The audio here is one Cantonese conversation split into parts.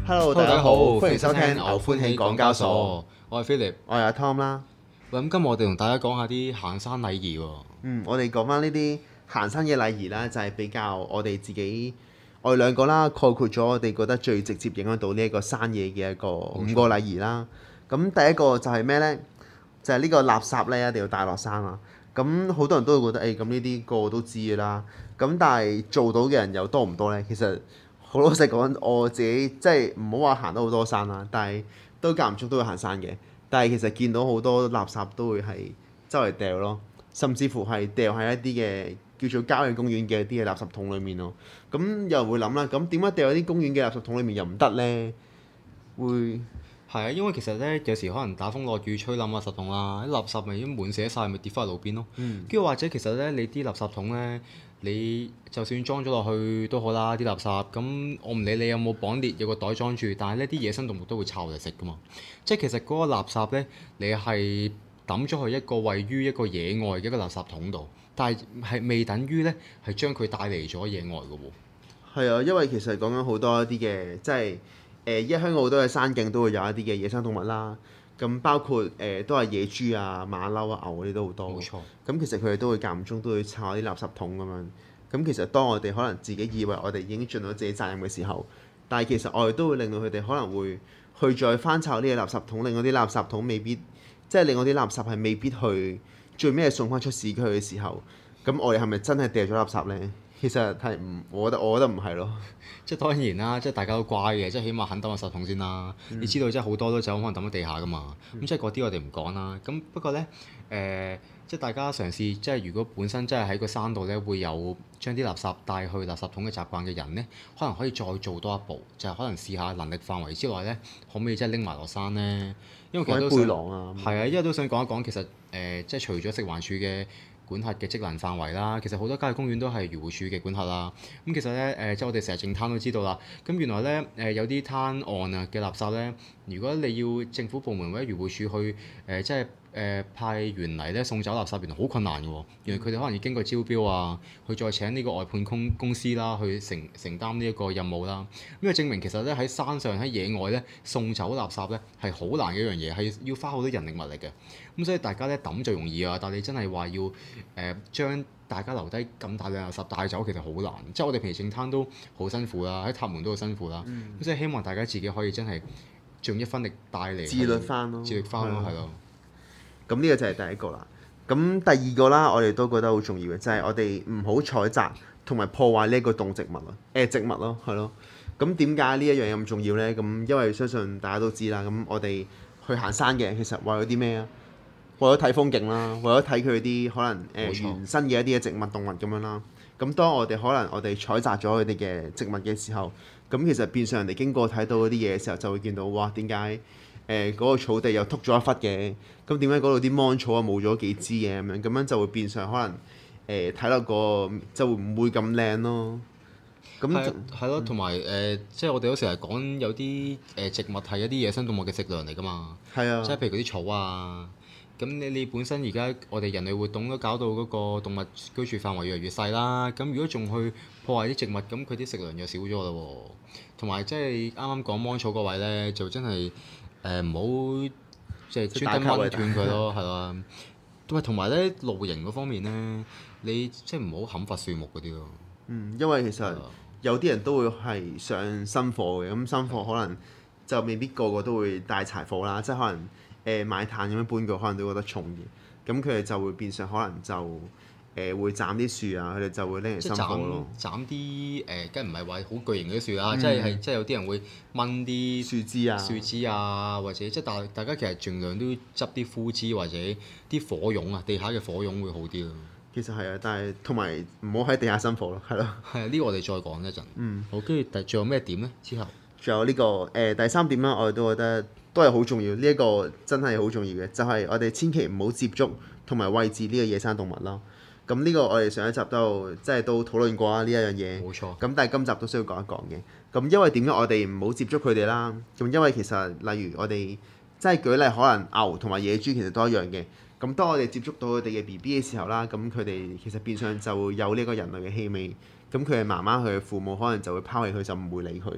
Hello，大家好，歡迎收聽牛歡喜港交所。 我係 Philip。 我係阿 Tom 啦。 喂，咁今日我哋同大家講下啲行山禮儀喎。 我哋講翻呢啲行山嘅禮儀啦，就係比較我哋兩個啦，概括咗我哋覺得最直接影響到呢一個山野嘅一個5個禮儀啦。咁第一個就係咩呢？就係呢個垃圾呢，一定要帶落山啊。咁好多人都會覺得咁呢啲個個都知嘅啦。咁但係做到嘅人又多唔多呢？其實好老實講，我自己即係唔好話行得好多山啦，但係都間唔中都會行山嘅。但係其實見到好多垃圾都會係周圍掉咯，甚至乎係掉喺一啲嘅叫做郊野公園嘅一啲嘅垃圾桶裡面咯。咁又會諗啦，咁點解掉喺啲公園嘅垃圾桶裡面又唔得呢？會係啊，因為其實咧有時可能打風落雨吹冧垃圾桶啦，啲垃圾咪已經滿瀉晒，咪跌翻喺路邊咯。跟住或者其實咧，你啲垃圾桶咧，你就算裝咗落去都好啦，啲垃圾咁我唔理你有冇綁列有個袋裝住，但係呢啲野生動物都會抄嚟食噶嘛。即係其實嗰個垃圾咧，你係抌咗去一個位於一個野外嘅一個垃圾桶度，但係未等於咧係將佢帶嚟咗野外嘅喎。 係啊，因為其實講緊好多一啲嘅，即係依家香港好多嘅山徑都會有一啲嘅野生動物啦。咁包括都係野豬啊、馬騮啊、牛嗰啲都好多。 冇錯。 咁其實佢哋都會間唔中都會抄啲垃圾桶咁樣。咁其實當我哋可能自己以為我哋已經盡到自己責任嘅時候，但係其實我哋都會令到佢哋可能會去再翻抄呢個垃圾桶，令嗰啲垃圾桶未必即係令嗰啲垃圾係未必去最尾係送翻出市區嘅時候，咁我哋係咪真係掉咗垃圾呢？其實係唔，我覺得唔係咯。 即係當然啦，即係大家都乖嘅，即係起碼肯抌垃圾桶先啦。你知道即係好多都走可能抌喺地下噶嘛，咁即係嗰啲我哋唔講啦。咁不過咧，即係大家嘗試，即係如果本身真係喺個山度咧會有將啲垃圾帶去垃圾桶嘅習慣嘅人咧，可能可以再做多一步，就係可能試下能力範圍之內咧，可唔可以即係拎埋落山咧？因為其實都背囊啊， 係啊，因為都想講一講，其實即係除咗食環署嘅管轄嘅職能範圍啦，其實好多郊野公園都係漁護署嘅管轄啦。咁其實咧即係我哋成日淨灘都知道啦。咁原來咧有啲灘岸啊嘅垃圾咧，如果你要政府部門或者漁護署去即係派員嚟咧送走垃圾，原來好困難嘅喎。原來佢哋可能要經過招標啊，去再請呢個外判公司啦，去承擔呢一個任務啦。咁就證明其實咧喺山上喺野外咧送走垃圾咧係好難嘅一樣嘢，係要花好多人力物力嘅。咁所以大家咧抌就容易啊，但係你真係話要將大家留低咁大量垃圾帶走，其實好難。即係我哋平時淨灘都好辛苦啦，喺塔門都好辛苦啦。咁所以希望大家自己可以真係盡一分力帶嚟自律翻咯， 自律翻咯，係咯。 咁呢個就係第一個啦。咁第二個啦，我哋都覺得好重要嘅，就係我哋唔好採摘同埋破壞呢一個動植物咯，植物咯，係咯。咁點解呢一樣嘢咁重要呢？咁因為相信大家都知啦。咁我哋去行山嘅，其實為咗啲咩啊？為咗睇風景啦，為咗睇佢啲可能原生嘅一啲嘅植物動物咁樣啦。咁當我哋採摘咗佢哋嘅植物嘅時候，咁其實變相人哋經過睇到嗰啲嘢嘅時候，就會見到哇，點解嗰個草地又禿咗一忽嘅？咁點解嗰度啲芒草啊冇咗幾支嘅咁樣？咁樣就會變相可能睇落個就唔會咁靚咯。咁係咯，同埋即係我哋有時係講有啲植物係一啲野生動物嘅食糧嚟㗎嘛。 係啊， 即係譬如嗰啲草啊。咁你本身而家我哋人類活動都搞到嗰個動物居住範圍越嚟越細啦。咁如果仲去破壞啲植物，咁佢啲食糧就少咗啦喎。同埋即係啱啱講芒草嗰位咧，就真係唔好即係專登掹斷佢咯，係啦。同埋咧露營嗰方面咧，你即係唔好砍伐樹木嗰啲咯。 因為其實有啲人都會係上生火嘅，咁生火可能就未必個個都會帶柴火啦，即係可能。買炭咁樣搬過，可能都覺得重嘅，咁佢哋就會變相可能就會斬啲樹啊，佢哋就會拎嚟生火咯。 斬啲梗唔係話好巨型嗰啲樹啦，即係有啲人會掹啲樹枝啊，或者即係大家其實盡量都執啲枯枝或者啲火絨啊，地下嘅火絨會好啲咯。 其實係啊，但係同埋唔好喺地下生火咯，係咯。 係啊，呢個我哋再講一陣。好，跟住仲有咩點咧？之後仲有呢個第三點啦，我哋都覺得都係好重要。呢一個真係好重要嘅，就係我哋千祈唔好接觸同埋餵飼呢個野生動物咯。咁呢個我哋上一集都討論過啦，呢一樣嘢。 冇錯。 咁但係今集都需要講一講嘅。咁因為點解我哋唔好接觸佢哋啦？咁因為其實例如我哋即係舉例，可能牛同埋野豬其實都一樣嘅。咁當我哋接觸到佢哋嘅 BB 嘅時候啦，咁佢哋其實變相就會有呢個人類嘅氣味。咁佢嘅媽媽佢嘅父母可能就會拋棄佢，就唔會理佢。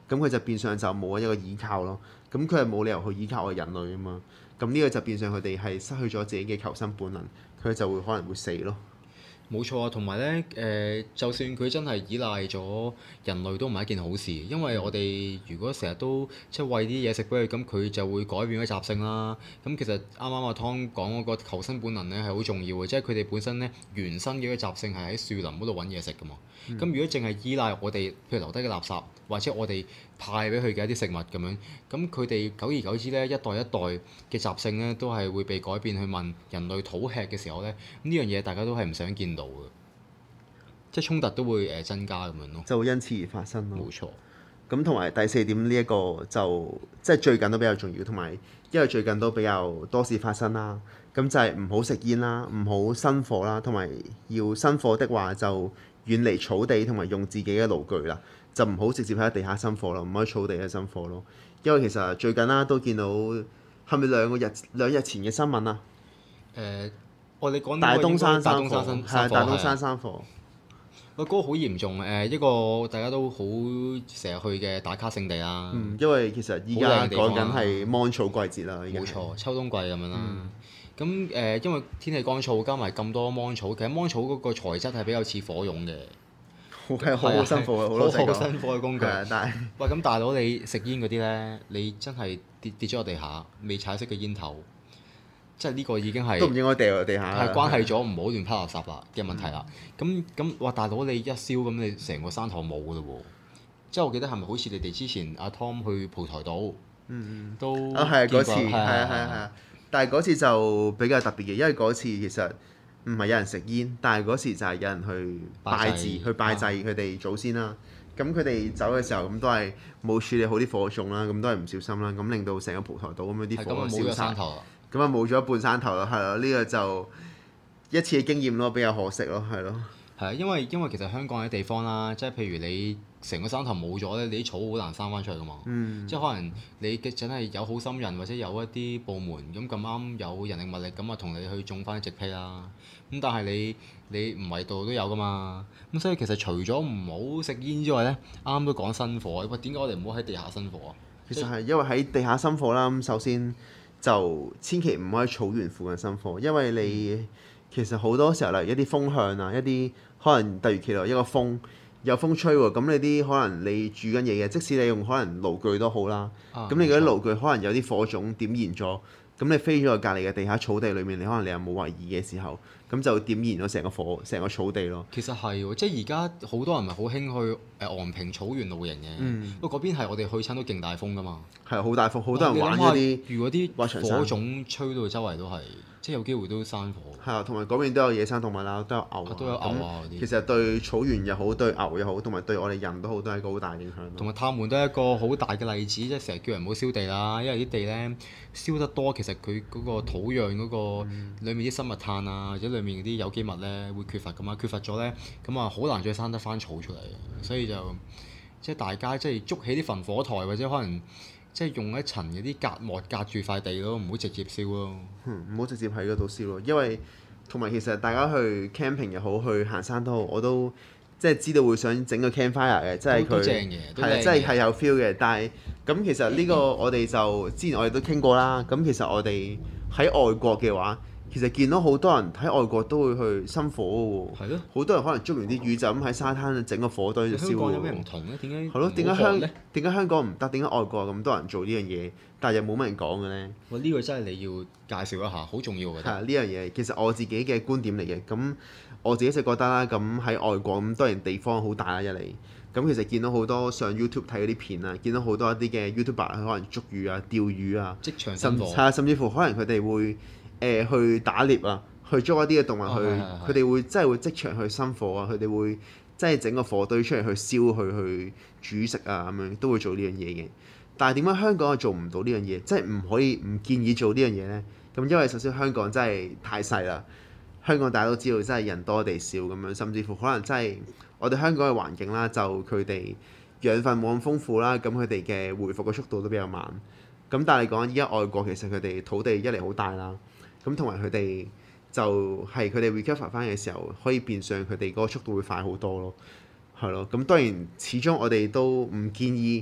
咁佢就變相就冇一個依靠咯。咁佢係冇理由去依靠我哋人類啊嘛。咁呢個就變相佢哋係失去咗自己嘅求生本能，佢就會可能會死咯。 冇錯啊，同埋咧就算佢真係依賴咗人類，都唔係一件好事，因為我哋如果成日都即係餵啲嘢食俾佢，咁佢就會改變咗習性啦。咁其實啱啱阿湯講嗰個求生本能咧係好重要嘅，即係佢哋本身咧原生嘅一個習性係喺樹林嗰度揾嘢食噶嘛。咁、如果淨係依賴我哋，譬如留低嘅垃圾，或者我哋派俾佢嘅一啲食物咁樣，咁佢哋久而久之咧，一代一代嘅習性咧都係會被改變去問人類討吃嘅時候咧，呢樣嘢大家都係唔想見到嘅，即係衝突都會增加咁樣咯。 就會因此而發生咯。 冇錯。 咁同埋第四點呢一個就即係最近都比較重要，同埋因為最近都比較多事發生啦。咁就係唔好食煙啦，唔好生火啦，同埋要生火的話就遠離草地同埋用自己嘅爐具啦，就唔好直接喺地下生火咯，唔可以草地嘅生火咯。因為其實最近啦都見到係咪兩日前嘅新聞啊？ 我哋講大東山大山火， 東山係大東山山。 山火。 嗰個好嚴重一個大家都好成日去嘅打卡勝地啦。 因為其實依好家靚嘅地方啊講緊係芒草季節啦，已經係冇錯，秋冬季咁樣啦。咁因為天氣乾燥，加埋咁多芒草，其實芒草嗰個材質係比較似火絨嘅， 好辛苦嘅，好老實講。 好辛苦嘅工具。 係啊，但係喂，咁大佬你食煙嗰啲咧，你真係跌咗落地下，未踩熄嘅煙頭，即係呢個已經係都唔應該掉落地下啦。 係關係咗唔好亂拋垃圾啦嘅問題啦。咁哇，大佬你一燒咁，你成個山頭冇噶咯喎！即係我記得係咪好似你哋之前阿 Tom 去蒲台島，都啊係啊嗰次見過係啊係啊係啊，但係嗰次就比較特別嘅，因為嗰次其實唔係有人食煙，但係嗰時就係有人去拜祭祀，去拜祭佢哋祖先啦。咁佢哋走嘅時候咁都係冇處理好啲火種啦，咁都係唔小心啦，咁令到成個蒲台島咁樣啲火係咁啊冇咗燒晒山，頭啦。 咁啊冇咗一半山頭啦，係咯，呢個就一次嘅經驗咯，比較可惜咯，係咯。 係啊，因為其實香港嘅地方啦，即係譬如你成個山頭冇咗咧，你啲草好難生翻出嚟噶嘛。即係可能你嘅真係有好心人或者有一啲部門咁啱有人力物力咁啊，同你去種翻啲植被啦。咁但係你唔係度度都有噶嘛。咁所以其實除咗唔好食煙之外咧，啱啱都講生火。喂，點解我哋唔好喺地下生火啊？ 其實係因為喺地下生火啦，咁首先就千祈唔好喺草原附近生火，因為你其實好多時候例如一啲風向啊，一啲可能突如其來一個風有風吹喎，咁你啲可能你煮緊嘢嘅，即使你用可能爐具都好啦，咁你嗰啲爐具可能有啲火種點燃咗，咁你飛咗去隔離嘅地下草地裏面，你可能你又冇懷疑嘅時候，咁就點燃咗成個草地咯。 其實係喎，即係而家好多人咪好興去昂坪草原露營嘅，不過嗰邊係我哋去親都勁大風噶嘛。 係好大風，好多人玩你諗下嗰啲如果啲滑翔傘火種吹到周圍都係，即係有機會都山火。 係啊，同埋嗰邊都有野生動物啦，都有牛啊， 都有牛啊嗰啲咁其實對草原又好，對牛又好，同埋對我哋人都好，都係一個好大影響咯。 同埋塔門都係一個好大嘅例子，即係成日叫人唔好燒地啦，因為啲地咧燒得多，其實佢嗰個土壤嗰個裡面啲生物碳啊，或者裡面啲有機物咧會缺乏噶嘛，缺乏咗咧，咁啊好難再生得翻草出嚟，所以就即係大家即係築起啲焚火台，或者可能即係用一層嗰啲隔膜隔住塊地咯，唔好直接燒咯。 唔好直接喺嗰度燒咯，因為同埋其實大家去 camping 又好，去行山都好，我都即係知道會想整個 campfire 嘅，即係佢都正嘅，都係啊， 靚嘅即係有 feel 嘅。但係咁其實呢個我哋就之前我哋都傾過啦。咁其實我哋喺外國嘅話，其實見到好多人喺外國都會去生火嘅喎。 係咯。 好多人可能捉完啲魚就咁喺沙灘整個火堆就燒香港有嘅喎。 咩唔同咧？點解係咯，點解唔好學咧？ 香港唔得？點解外國咁多人做呢樣嘢，但係又冇乜人講嘅咧？ 哇！呢個真係你要介紹一下，好重要嘅。 係啊，呢樣嘢其實我自己嘅觀點嚟嘅。咁我自己就覺得啦，咁喺外國咁當然地方好大啦，一嚟咁其實見到好多上 YouTube 睇嗰啲片啊，見到好多一啲嘅 YouTuber 可能捉魚啊、釣魚啊， 即場生火。 甚至乎可能佢哋會去打獵啊，去捉一啲嘅動物去，佢哋會真係會即場去生火啊，佢哋會真係整個火堆出嚟去燒去煮食啊咁樣，都會做呢樣嘢嘅。但係點解香港係做唔到呢樣嘢？即係唔可以唔建議做呢樣嘢呢？咁因為首先香港真係太細啦，香港大家都知道真係人多地少咁樣，甚至乎可能真係我哋香港嘅環境啦，就佢哋養分冇咁豐富啦，咁佢哋嘅回復嘅速度都比較慢。咁但係講依家外國其實佢哋土地一嚟好大啦，咁同埋佢哋就係佢哋 recover 翻嘅時候，可以變相佢哋嗰個速度會快好多咯，係咯。咁當然始終我哋都唔建議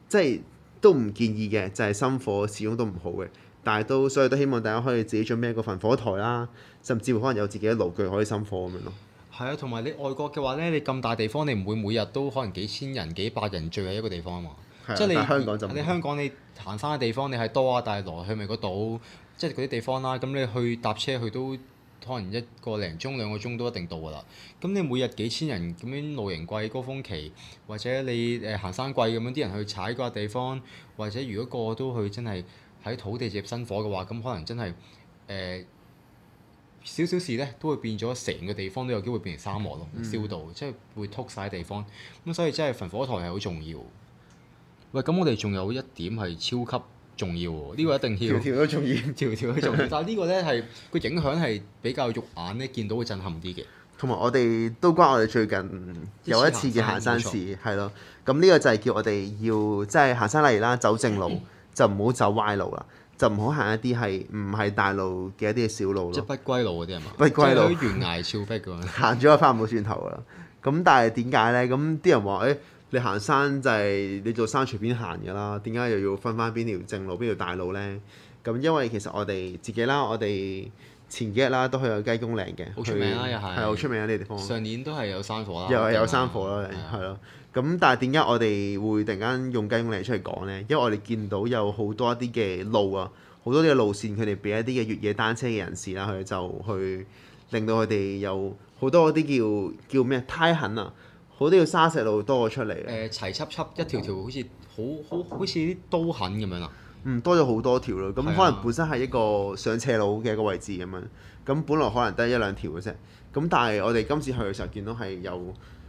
即係都唔建議嘅，就係生火始終都唔好嘅。但係所以都希望大家可以自己準備一個焚火台啦，甚至乎可能有自己嘅爐具可以生火咁樣咯。 係啊，同埋你外國嘅話咧，你咁大地方，你唔會每日都可能幾千人、幾百人聚喺一個地方啊嘛。即係但係香港就唔你香港你行山嘅地方，你係多啊，但係來去咪嗰度，即係嗰啲地方啦。咁你去搭車去都可能1個零鐘、2個鐘都一定到㗎啦。咁你每日幾千人咁樣露營季高峰期，或者你行山季咁樣啲人去踩嗰個地方，或者如果個個都去真係喺土地接生火嘅話，咁可能真係少少事咧，都會變咗成個地方都有機會變成沙漠咯，燒到即係會禿晒地方。咁所以真係焚火台係好重要。喂，咁我哋仲有一點係超級重要喎，呢個一定要條條都重要。 條條都重要。但係呢個咧係個影響係比較肉眼咧見到會震撼啲嘅。 同埋我哋都關我哋最近有一次嘅行山事係咯。咁呢個就係叫我哋要即係行山例如啦，走正路就唔好走歪路啦，就唔好行一啲係唔係大路嘅一啲小路咯。 即係不歸路嗰啲係嘛？ 不歸路即係啲懸崖峭壁㗎嘛。 行咗就翻唔到轉頭㗎啦。咁但係點解咧？咁啲人話你行山就係你做山隨便行㗎啦，點解又要分翻邊條正路邊條大路咧？咁因為其實我哋自己啦，我哋前幾日啦都去咗雞公嶺嘅， 好出名啦，又係。 係好出名啊！呢個地方。 上年都係有山火啦。 又係有山火啦，係咯。咁但係點解我哋會突然間用雞公嶺出嚟講咧？因為我哋見到有好多一啲嘅路啊，好多啲嘅路線，佢哋俾一啲嘅越野單車嘅人士啦，佢哋就去令到佢哋有好多嗰啲叫咩胎痕啊，好多嘅沙石路多咗出嚟。 齊輯輯一條條好似好似啲刀痕咁樣啊。 多咗好多條咯。咁係啊可能本身係一個上斜路嘅一個位置咁樣，咁本來可能得1、2條嘅啫。咁但係我哋今次去嘅時候見到係有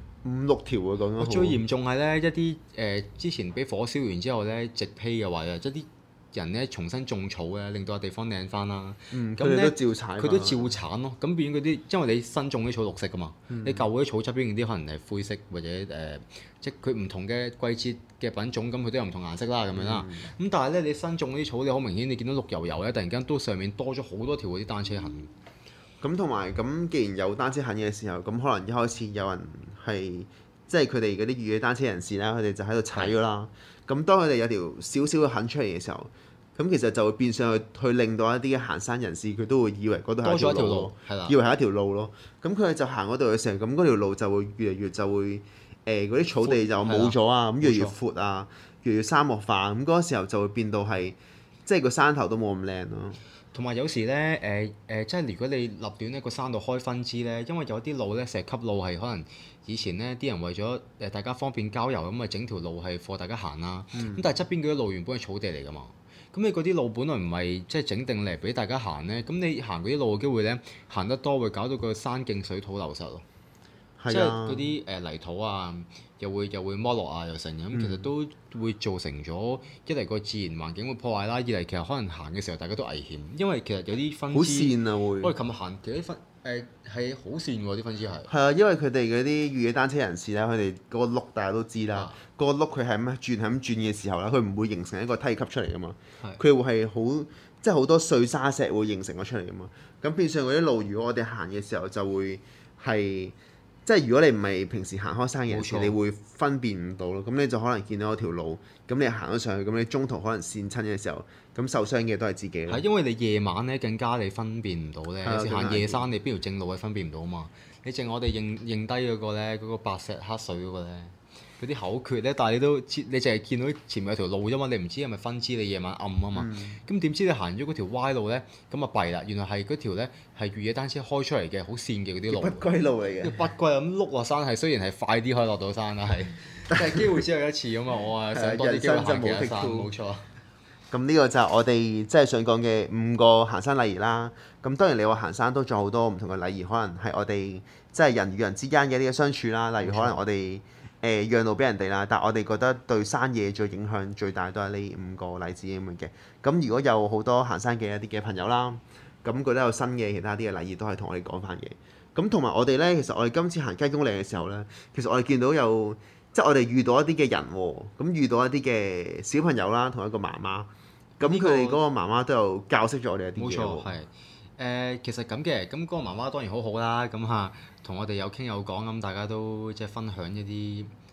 5、6條嘅咁樣。 最嚴重係咧一啲之前俾火燒完之後咧植被嘅話啊，即係啲人咧重新種草咧，令到個地方靚翻啦。 佢咁咧哋都照踩嘛。 佢都照鏟咯。咁變嗰啲，因為你新種啲草綠色噶嘛，你舊嗰啲草側邊嗰啲可能係灰色或者即係佢唔同嘅季節嘅品種，咁佢都有唔同顏色啦咁樣啦。咁但係咧你新種嗰啲草，你好明顯你見到綠油油咧，突然間都上面多咗好多條嗰啲單車痕。 咁同埋咁，既然有單車痕嘅時候，咁可能一開始有人係即係佢哋嗰啲越野單車人士啦，佢哋就喺度踩咗啦。咁當佢哋有條少少嘅痕出嚟嘅時候，咁其實就會變相去令到一啲嘅行山人士佢都會以為嗰度係一條路，以為係一條路咯。咁佢哋就行嗰度嘅時候，咁嗰條路就會越嚟越就會嗰啲草地就冇咗啊，咁越嚟越闊啊，越嚟越沙漠化。咁嗰個時候就會變到係即係個山頭都冇咁靚咯。 同埋有時咧即係如果你立亂呢個山度開分支咧，因為有啲路咧石級路係可能以前咧啲人為咗大家方便郊遊咁啊，整條路係畀大家行啦。咁但係側邊嗰啲路原本係草地嚟㗎嘛，咁你嗰啲路本來唔係即係整定嚟俾大家行咧，咁你行嗰啲路嘅機會咧行得多會搞到個山徑水土流失咯。即係嗰啲泥土啊，又會剝落啊，又成咁，其實都會造成咗一嚟個自然環境會破壞啦，二嚟其實可能行嘅時候大家都危險，因為其實有啲分支好跣啊會。 我哋琴日行其實啲係好跣喎，啲分支係。 係啊，因為佢哋嗰啲越野單車人士咧，佢哋嗰個轆大家都知啦，嗰個轆佢係咁轉嘅時候咧，佢唔會形成一個梯級出嚟噶嘛，佢會係好即係好多碎沙石會形成咗出嚟噶嘛。咁變相嗰啲路，如果我哋行嘅時候就會係。即係如果你唔係平時行開山嘅人士，你會分辨唔到咯。咁你就可能見到一條路，咁你行咗上去，咁你中途可能跣親嘅時候，咁受傷嘅都係自己咯。 係因為你夜晚咧更加你分辨唔到咧，有時行夜山你邊條正路係分辨唔到啊嘛。你淨我哋認低嗰個咧，嗰個白石黑水嗰個咧。嗰啲口訣咧，但係你都知，你淨係見到前面有條路啫嘛，你唔知係咪分支，你夜晚暗啊嘛。咁點知你行咗嗰條歪路咧，咁啊弊啦！原來係嗰條咧係越野單車開出嚟嘅，好跣嘅嗰啲路。 不歸路嚟嘅。 不歸咁碌落山係雖然係快啲可以落到山啦，係，但係機會只有一次咁嘛。我啊想多啲機會行其他山，冇錯。 咁呢個就係我哋即係想講嘅5個行山禮儀啦。咁當然你話行山都仲有好多唔同嘅禮儀，可能係我哋即係人與人之間嘅一啲嘅相處啦。例如可能我哋讓路俾人哋啦，但係我哋覺得對山野最影響最大都係呢5個例子咁樣嘅。咁如果有好多行山嘅一啲嘅朋友啦，咁佢都有新嘅其他啲嘅禮儀都係同我哋講翻嘅。咁同埋我哋咧，其實我哋今次行雞公嶺嘅時候咧，其實我哋見到有即係我哋遇到一啲嘅人喎，咁遇到一啲嘅小朋友啦，同一個媽媽，咁佢哋嗰個媽媽都有教識咗我哋一啲嘢喎。 冇錯，係其實咁嘅，咁嗰個媽媽當然好好啦，咁同我哋有傾有講，咁大家都即係分享一啲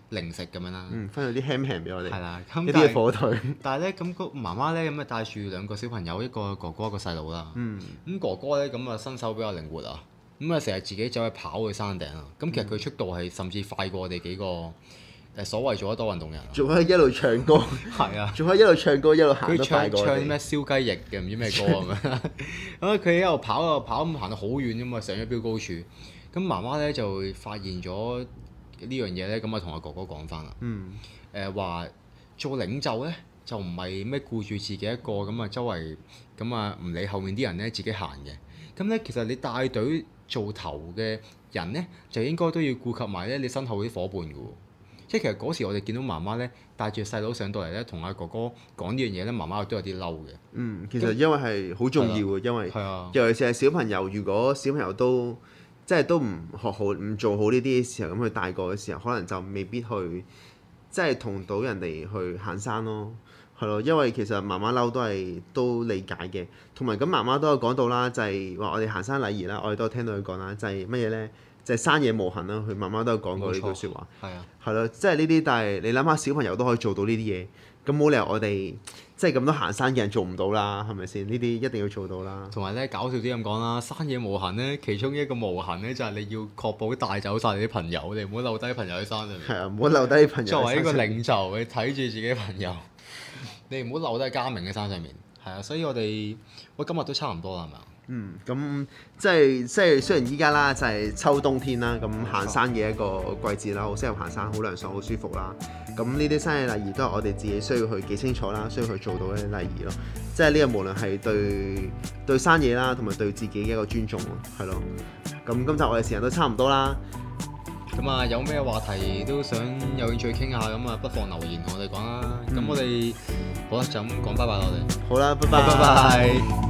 零食咁樣啦。 分咗啲輕輕俾我哋， 係啦，咁一啲嘅火腿。 但係咧，咁個媽媽咧咁啊帶住兩個小朋友，一個哥哥一個細佬啦。 嗯， 咁哥哥咧咁啊身手比較靈活啊，咁啊成日自己走去跑去山頂啊。咁其實佢速度係甚至快過我哋幾個所謂做得多運動人。 仲可以一路唱歌， 係啊， 仲可以一路唱歌一路行佢得快過我哋。 唱咩燒雞翼嘅唔知咩歌咁樣。咁佢一路跑一路跑咁行到好遠啫嘛，上咗標高處。咁媽媽咧就發現咗呢樣嘢咧，咁啊同阿哥哥講翻啦。話做領袖咧就唔係咩顧住自己一個咁啊，周圍咁啊唔理後面啲人咧自己行嘅。咁咧其實你帶隊做頭嘅人咧，就應該都要顧及埋咧你身後啲伙伴嘅喎。即係其實嗰時我哋見到媽媽咧帶住細佬上到嚟咧，同阿哥哥講呢樣嘢咧，媽媽都有啲嬲嘅。 其實因為係好重要嘅，因為尤其是係小朋友，如果小朋友都即係都唔學好、唔做好呢啲嘅時候，咁佢大個嘅時候，可能就未必去即係同到人哋去行山咯，係咯。因為其實媽媽嬲都理解嘅，同埋咁媽媽都有講到啦，就係話我哋行山禮儀啦，我哋都有聽到佢講啦，就係乜嘢咧？就係山野無痕啦，佢媽媽都有講過呢句説話。 係啊， 係咯，即係呢啲，但係你諗下小朋友都可以做到呢啲嘢，咁冇理由我哋即係咁多行山嘅人做唔到啦，係咪先？呢啲一定要做到啦。 同埋咧搞笑啲咁講啦，山野無痕咧，其中一個無痕咧就係你要確保帶走晒你啲朋友，你唔好留低朋友喺山上面。 係啊，唔好留低朋友。 作為一個領袖，你睇住自己朋友，你唔好留低家明喺山上面。係啊，所以我哋今日都差唔多啦，係咪啊？ 咁即係雖然依家啦就係秋冬天啦，咁行山嘅一個季節啦，好適合行山，好涼爽，好舒服啦。咁呢啲山野禮儀都係我哋自己需要去記清楚啦，需要去做到嘅禮儀咯。即係呢個無論係對山野啦，同埋對自己嘅一個尊重咯，係咯。咁今集我哋時間都差唔多啦。 咁啊，有咩話題都想有興趣傾下，咁啊不妨留言同我哋講啦。咁我哋好啦，就咁講拜拜啦，我哋。 好啦，拜拜拜。